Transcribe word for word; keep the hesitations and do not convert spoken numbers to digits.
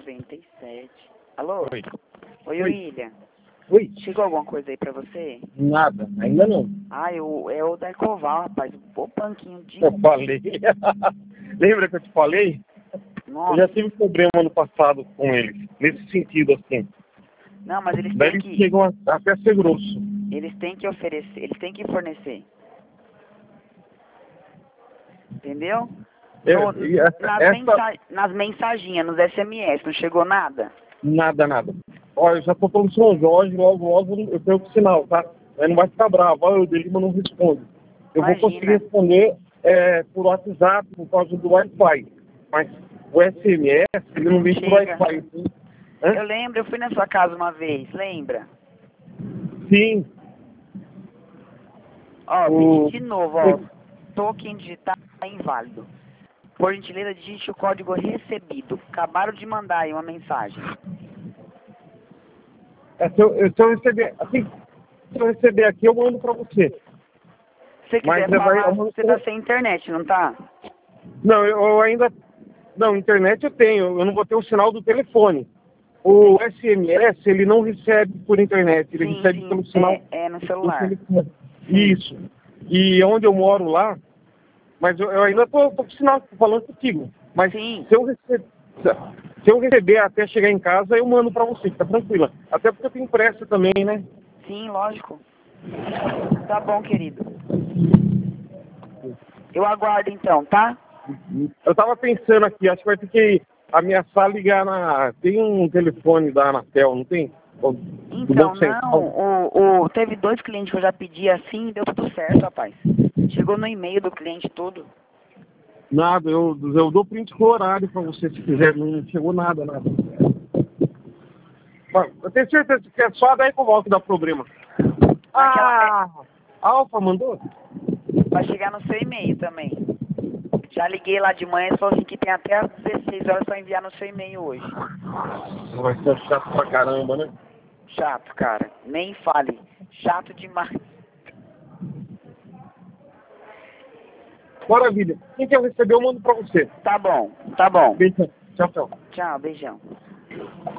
noventa e sete. Alô? Oi. Oi, Oi. William. Oi? Chegou alguma coisa aí pra você? Nada, ainda não. Ah, eu, é o da Ecoval, rapaz. O panquinho de... Eu falei. Lembra que eu te falei? Eu Nossa. já tive problema no passado com eles, nesse sentido, assim. Não, mas eles Daí têm eles que... chegam a- até a ser grosso. Eles têm que oferecer, eles têm que fornecer. Entendeu? Eu- No, e essa, nas, essa- mensa, nas mensaginhas, nos S M S, não chegou nada? Nada, nada. Olha, eu já tô falando São Jorge, logo, logo eu tenho o sinal, tá? Aí não vai ficar bravo, ah, o Delima não responde. Eu vou conseguir Imagina. responder é, por WhatsApp, por causa do Wi-Fi. Mas o S M S, ele não vem por Chega. Wi-Fi. Assim. Hã? Eu lembro, eu fui na sua casa uma vez, lembra? Sim. Ó, O... pedi de novo, ó. Token digital inválido. Por gentileza, digite o código recebido. Acabaram de mandar aí uma mensagem. É, se, eu, se eu receber, assim, se eu receber aqui, eu mando pra você. Se você Mas quiser é, vai, falar, eu mando você pra- tá sem internet, não tá? Não, eu, eu ainda... Não, internet eu tenho, eu não vou ter o sinal do telefone. O S M S, ele não recebe por internet, ele Sim, recebe pelo sim, sinal é, é no do celular. telefone. Isso. E onde eu moro lá, mas eu, eu ainda tô, tô com sinal, tô falando contigo. Mas Sim. se eu, receber, se eu receber até chegar em casa, eu mando pra você, fica tranquila. Até porque eu tenho pressa também, né? Sim, lógico. Tá bom, querido. Eu aguardo então, tá? Eu tava pensando aqui, acho que vai ter que ameaçar ligar na... Tem um telefone da Anatel, não tem? Do Então, Banco Central. não, o, o, teve dois clientes que eu já pedi assim e deu tudo certo, rapaz. Chegou no e-mail do cliente tudo. Nada, eu, eu dou print com o horário pra você se quiser, não chegou nada, nada. Mas eu tenho certeza que é só daí que eu volto que dá problema. Naquela, Ah, a Alfa mandou? vai chegar no seu e-mail também. Já liguei lá de manhã e falou assim que tem até às dezesseis horas pra enviar no seu e-mail hoje. Vai ser chato pra caramba, né? Chato, cara. Nem fale. Chato demais. Maravilha. Quem quer receber, eu mando pra você. Tá bom, tá bom. Beijo. Tchau, tchau. Tchau, beijão.